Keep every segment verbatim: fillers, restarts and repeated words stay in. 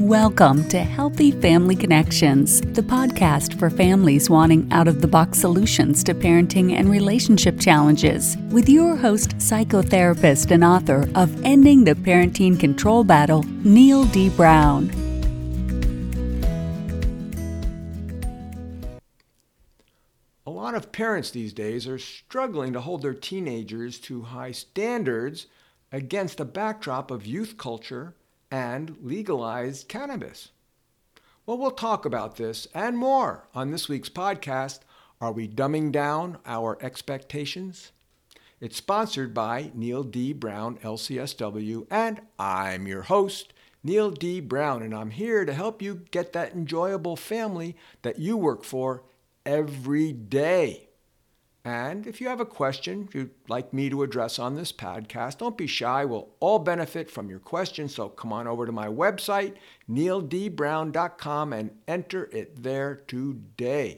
Welcome to Healthy Family Connections, the podcast for families wanting out-of-the-box solutions to parenting and relationship challenges, with your host, psychotherapist and author of Ending the Parenting Control Battle, Neil D. Brown. A lot of parents these days are struggling to hold their teenagers to high standards against a backdrop of youth culture and legalized cannabis. Well, we'll talk about this and more on this week's podcast, Are We Dumbing Down Our Expectations? It's sponsored by Neil D. Brown, L C S W, and I'm your host, Neil D. Brown, and I'm here to help you get that enjoyable family that you work for every day. And if you have a question you'd like me to address on this podcast, don't be shy. We'll all benefit from your questions. So come on over to my website, neil d brown dot com, and enter it there today.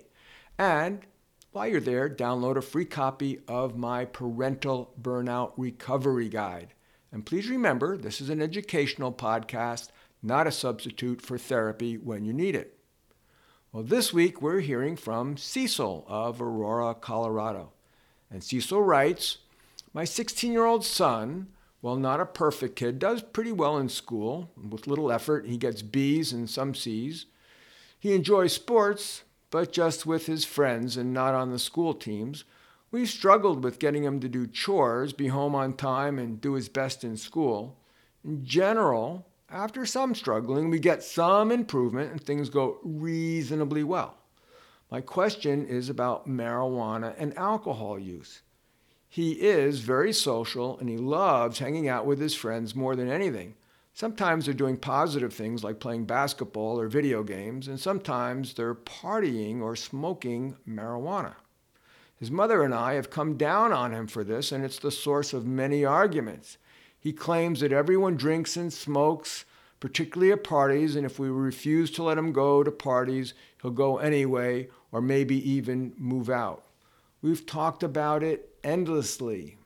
And while you're there, download a free copy of my Parental Burnout Recovery Guide. And please remember, this is an educational podcast, not a substitute for therapy when you need it. Well, this week we're hearing from Cecil of Aurora, Colorado. And Cecil writes, my sixteen-year-old son, while not a perfect kid, does pretty well in school. With little effort, he gets B's and some C's. He enjoys sports, but just with his friends and not on the school teams. We've struggled with getting him to do chores, be home on time, and do his best in school. In general, after some struggling, we get some improvement and things go reasonably well. My question is about marijuana and alcohol use. He is very social and he loves hanging out with his friends more than anything. Sometimes they're doing positive things like playing basketball or video games, and sometimes they're partying or smoking marijuana. His mother and I have come down on him for this, and it's the source of many arguments. He claims that everyone drinks and smokes, particularly at parties, and if we refuse to let him go to parties, he'll go anyway, or maybe even move out. We've talked about it endlessly,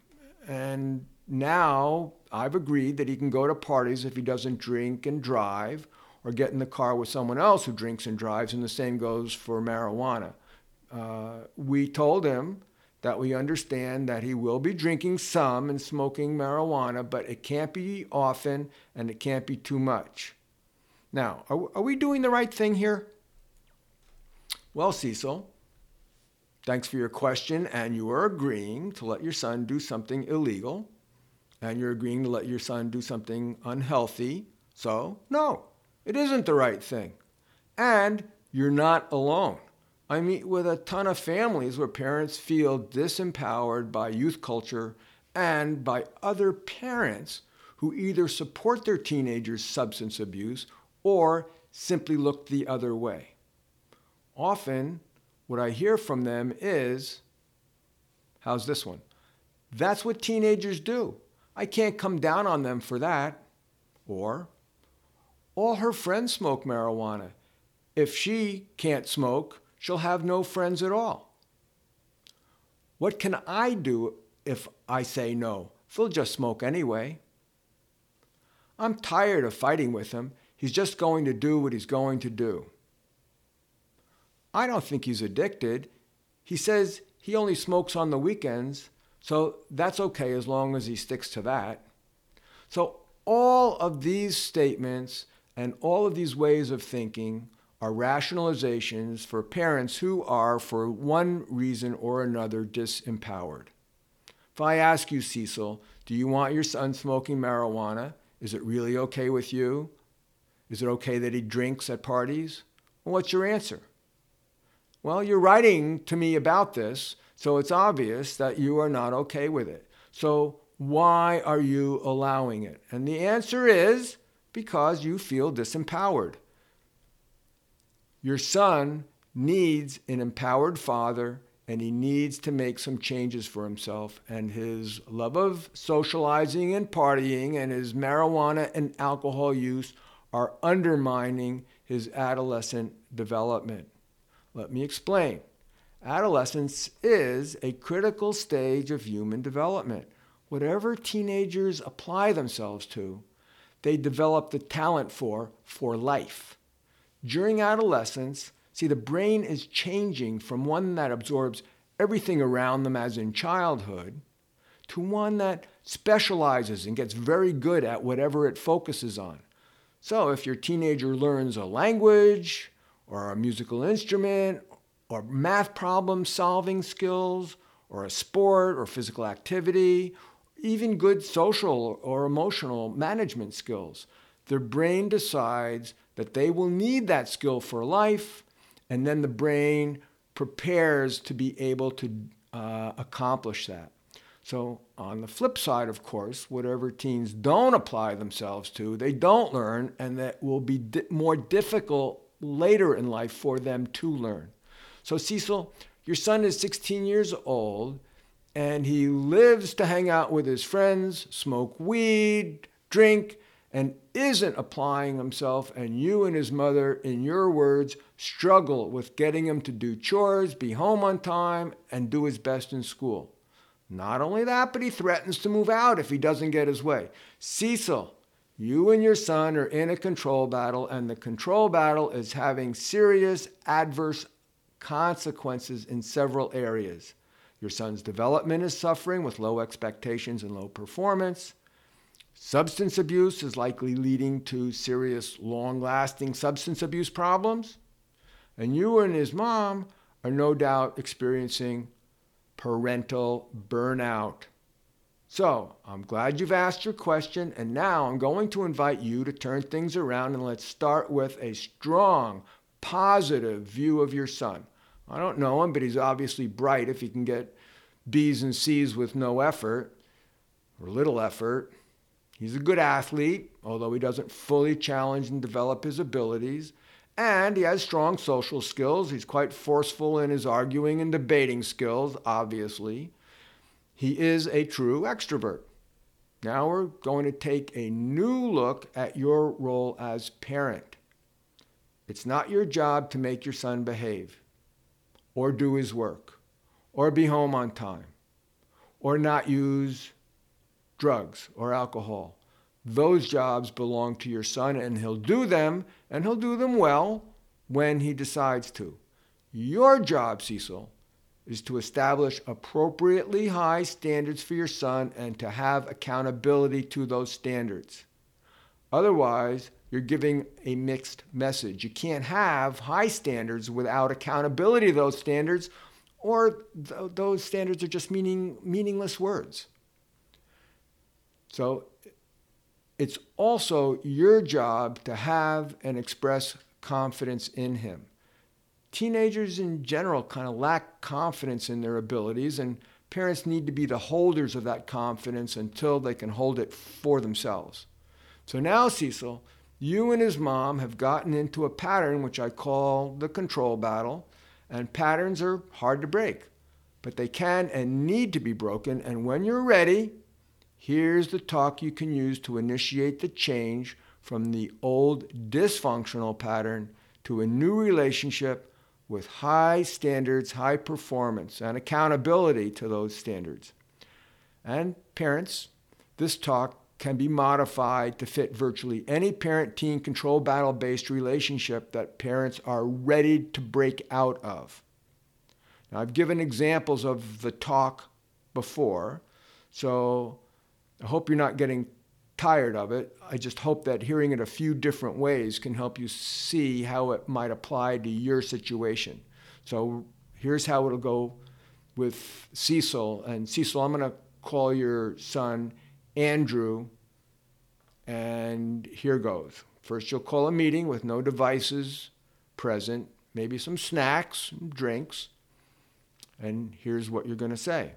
and now I've agreed that he can go to parties if he doesn't drink and drive, or get in the car with someone else who drinks and drives, and the same goes for marijuana. Uh, we told him that we understand that he will be drinking some and smoking marijuana, but it can't be often and it can't be too much. Now, are, are we doing the right thing here? Well, Cecil, thanks for your question, and you are agreeing to let your son do something illegal, and you're agreeing to let your son do something unhealthy. So, no, it isn't the right thing. And you're not alone. I meet with a ton of families where parents feel disempowered by youth culture and by other parents who either support their teenagers' substance abuse or simply look the other way. Often, what I hear from them is, how's this one? That's what teenagers do. I can't come down on them for that. Or, all her friends smoke marijuana. If she can't smoke, she'll have no friends at all. What can I do if I say no? Phil just smoke anyway. I'm tired of fighting with him. He's just going to do what he's going to do. I don't think he's addicted. He says he only smokes on the weekends, so that's okay as long as he sticks to that. So all of these statements and all of these ways of thinking are rationalizations for parents who are, for one reason or another, disempowered. If I ask you, Cecil, do you want your son smoking marijuana? Is it really okay with you? Is it okay that he drinks at parties? Well, what's your answer? Well, you're writing to me about this, so it's obvious that you are not okay with it. So why are you allowing it? And the answer is because you feel disempowered. Your son needs an empowered father, and he needs to make some changes for himself. And his love of socializing and partying and his marijuana and alcohol use are undermining his adolescent development. Let me explain. Adolescence is a critical stage of human development. Whatever teenagers apply themselves to, they develop the talent for for life. During adolescence, see, the brain is changing from one that absorbs everything around them as in childhood to one that specializes and gets very good at whatever it focuses on. So if your teenager learns a language or a musical instrument or math problem solving skills or a sport or physical activity, even good social or emotional management skills, their brain decides that they will need that skill for life, and then the brain prepares to be able to uh, accomplish that. So on the flip side, of course, whatever teens don't apply themselves to, they don't learn, and that will be di- more difficult later in life for them to learn. So Cecil, your son is sixteen years old, and he lives to hang out with his friends, smoke weed, drink, and isn't applying himself, and you and his mother, in your words, struggle with getting him to do chores, be home on time, and do his best in school. Not only that, but he threatens to move out if he doesn't get his way. Cecil, you and your son are in a control battle, and the control battle is having serious adverse consequences in several areas. Your son's development is suffering with low expectations and low performance. Substance abuse is likely leading to serious, long-lasting substance abuse problems. And you and his mom are no doubt experiencing parental burnout. So, I'm glad you've asked your question, and now I'm going to invite you to turn things around, and let's start with a strong, positive view of your son. I don't know him, but he's obviously bright if he can get B's and C's with no effort, or little effort. He's a good athlete, although he doesn't fully challenge and develop his abilities. And he has strong social skills. He's quite forceful in his arguing and debating skills, obviously. He is a true extrovert. Now we're going to take a new look at your role as parent. It's not your job to make your son behave, or do his work, or be home on time, or not use drugs or alcohol. Those jobs belong to your son, and he'll do them, and he'll do them well when he decides to. Your job, Cecil, is to establish appropriately high standards for your son and to have accountability to those standards. Otherwise, you're giving a mixed message. You can't have high standards without accountability to those standards, or th- those standards are just meaning, meaningless words. So it's also your job to have and express confidence in him. Teenagers in general kind of lack confidence in their abilities, and parents need to be the holders of that confidence until they can hold it for themselves. So now, Cecil, you and his mom have gotten into a pattern which I call the control battle, and patterns are hard to break, but they can and need to be broken, and when you're ready, here's the talk you can use to initiate the change from the old dysfunctional pattern to a new relationship with high standards, high performance, and accountability to those standards. And parents, this talk can be modified to fit virtually any parent-teen control battle-based relationship that parents are ready to break out of. Now, I've given examples of the talk before, so I hope you're not getting tired of it. I just hope that hearing it a few different ways can help you see how it might apply to your situation. So here's how it'll go with Cecil. And Cecil, I'm going to call your son Andrew, and here goes. First, you'll call a meeting with no devices present, maybe some snacks, some drinks, and here's what you're going to say.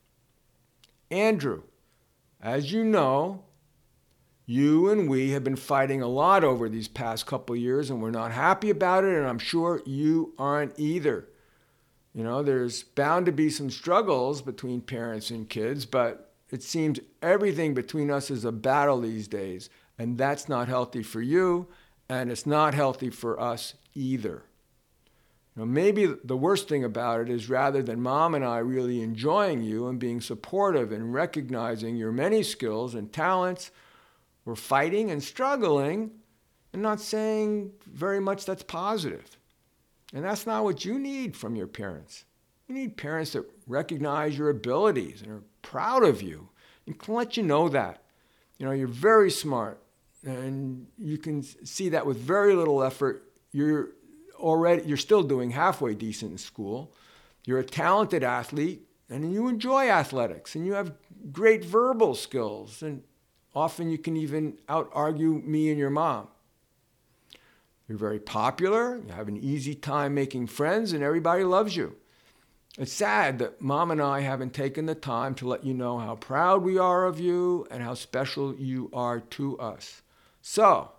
Andrew, as you know, you and we have been fighting a lot over these past couple of years, and we're not happy about it, and I'm sure you aren't either. You know, there's bound to be some struggles between parents and kids, but it seems everything between us is a battle these days, and that's not healthy for you, and it's not healthy for us either. You know, maybe the worst thing about it is rather than mom and I really enjoying you and being supportive and recognizing your many skills and talents, We're fighting and struggling and not saying very much that's positive. And that's not what you need from your parents. You need parents that recognize your abilities and are proud of you and can let you know that. You know, you're very smart, and you can see that with very little effort, you're already, you're still doing halfway decent in school. You're a talented athlete, and you enjoy athletics, and you have great verbal skills, and often you can even out-argue me and your mom. You're very popular, you have an easy time making friends, and everybody loves you. It's sad that Mom and I haven't taken the time to let you know how proud we are of you and how special you are to us. So,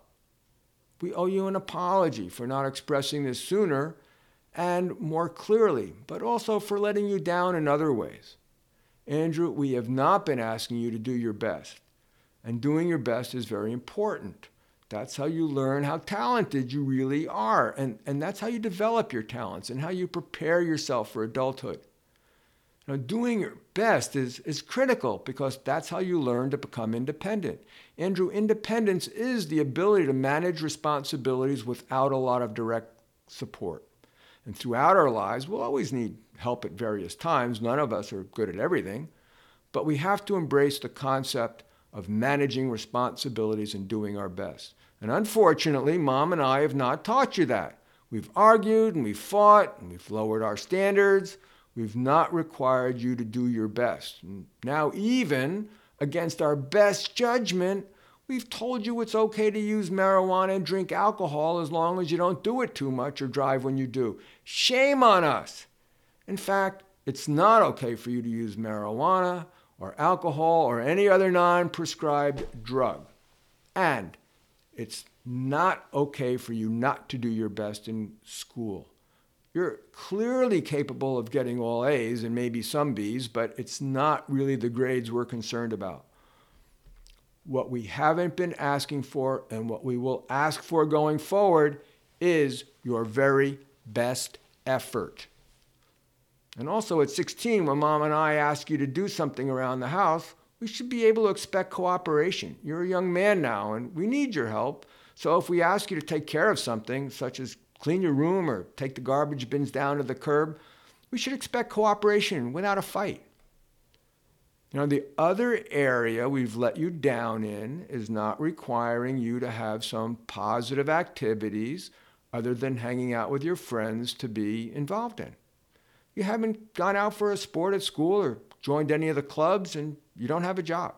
we owe you an apology for not expressing this sooner and more clearly, but also for letting you down in other ways. Andrew, we have not been asking you to do your best, and doing your best is very important. That's how you learn how talented you really are, and, and that's how you develop your talents and how you prepare yourself for adulthood. Now, doing your best is, is critical because that's how you learn to become independent. Andrew, independence is the ability to manage responsibilities without a lot of direct support. And throughout our lives, we'll always need help at various times. None of us are good at everything, but we have to embrace the concept of managing responsibilities and doing our best. And unfortunately, Mom and I have not taught you that. We've argued and we've fought and we've lowered our standards. We've not required you to do your best. And now, even against our best judgment, we've told you it's okay to use marijuana and drink alcohol as long as you don't do it too much or drive when you do. Shame on us. In fact, it's not okay for you to use marijuana or alcohol or any other non-prescribed drug. And it's not okay for you not to do your best in school. You're clearly capable of getting all A's and maybe some B's, but it's not really the grades we're concerned about. What we haven't been asking for and what we will ask for going forward is your very best effort. And also at sixteen, when Mom and I ask you to do something around the house, we should be able to expect cooperation. You're a young man now, and we need your help. So if we ask you to take care of something, such as clean your room or take the garbage bins down to the curb, we should expect cooperation without a fight. You know, the other area we've let you down in is not requiring you to have some positive activities other than hanging out with your friends to be involved in. You haven't gone out for a sport at school or joined any of the clubs, and you don't have a job.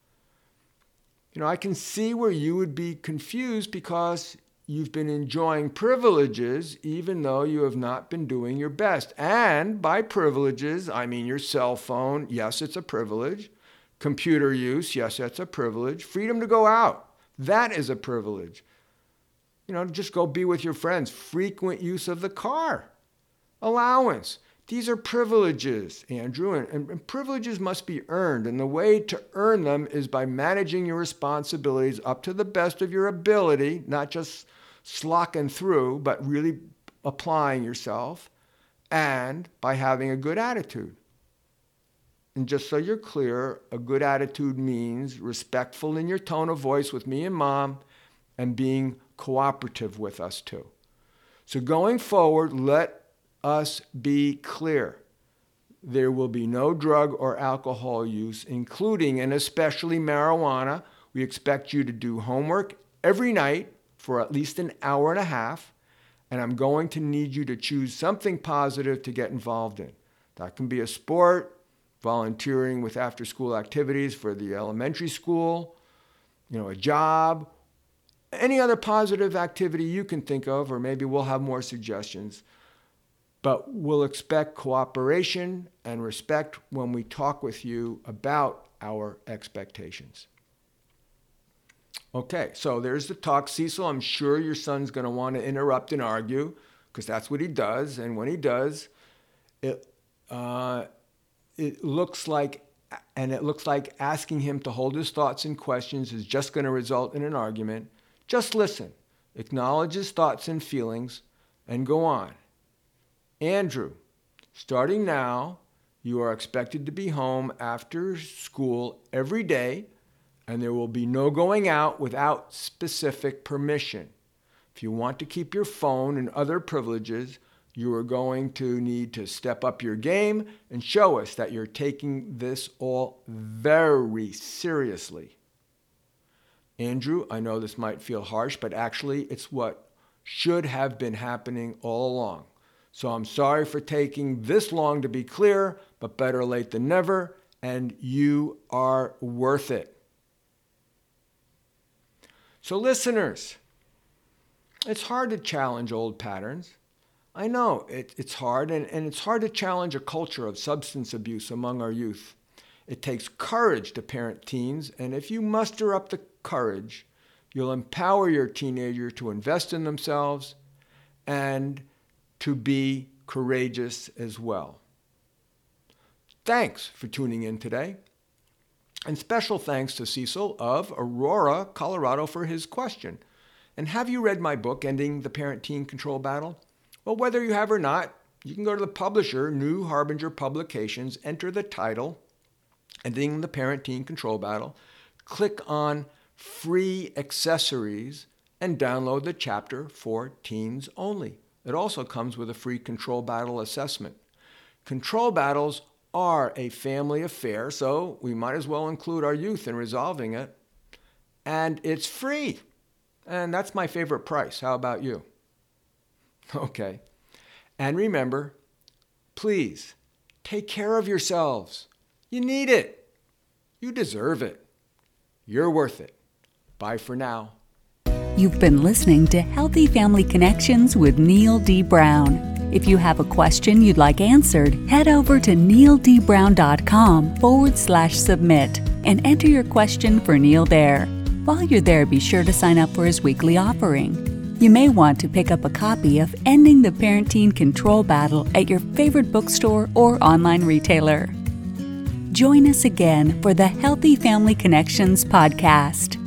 You know, I can see where you would be confused because you've been enjoying privileges even though you have not been doing your best. And by privileges, I mean your cell phone. Yes, it's a privilege. Computer use. Yes, that's a privilege. Freedom to go out. That is a privilege. You know, just go be with your friends. Frequent use of the car. Allowance. These are privileges, Andrew, and, and privileges must be earned. And the way to earn them is by managing your responsibilities up to the best of your ability, not just slocking through, but really applying yourself, and by having a good attitude. And just so you're clear, a good attitude means respectful in your tone of voice with me and Mom, and being cooperative with us too. So going forward, let us be clear. There will be no drug or alcohol use, including and especially marijuana. We expect you to do homework every night for at least an hour and a half, and I'm going to need you to choose something positive to get involved in. That can be a sport, volunteering with after-school activities for the elementary school, you know, a job, any other positive activity you can think of, or maybe we'll have more suggestions. But we'll expect cooperation and respect when we talk with you about our expectations. Okay, so there's the talk. Cecil, I'm sure your son's going to want to interrupt and argue because that's what he does. And when he does, it uh, it looks like, and it looks like asking him to hold his thoughts and questions is just going to result in an argument. Just listen, acknowledge his thoughts and feelings, and go on. Andrew, starting now, you are expected to be home after school every day and there will be no going out without specific permission. If you want to keep your phone and other privileges, you are going to need to step up your game and show us that you're taking this all very seriously. Andrew, I know this might feel harsh, but actually it's what should have been happening all along. So I'm sorry for taking this long to be clear, but better late than never, and you are worth it. So listeners, it's hard to challenge old patterns. I know it, it's hard, and, and it's hard to challenge a culture of substance abuse among our youth. It takes courage to parent teens, and if you muster up the courage, you'll empower your teenager to invest in themselves and to be courageous as well. Thanks for tuning in today. And special thanks to Cecil of Aurora, Colorado for his question. And have you read my book, Ending the Parent-Teen Control Battle? Well, whether you have or not, you can go to the publisher, New Harbinger Publications, enter the title, Ending the Parent-Teen Control Battle, click on Free Accessories, and download the chapter for teens only. It also comes with a free control battle assessment. Control battles are a family affair, so we might as well include our youth in resolving it. And it's free. And that's my favorite price. How about you? Okay. And remember, please take care of yourselves. You need it. You deserve it. You're worth it. Bye for now. You've been listening to Healthy Family Connections with Neil D. Brown. If you have a question you'd like answered, head over to neildbrown.com forward slash submit and enter your question for Neil there. While you're there, be sure to sign up for his weekly offering. You may want to pick up a copy of Ending the Parent-Teen Control Battle at your favorite bookstore or online retailer. Join us again for the Healthy Family Connections podcast.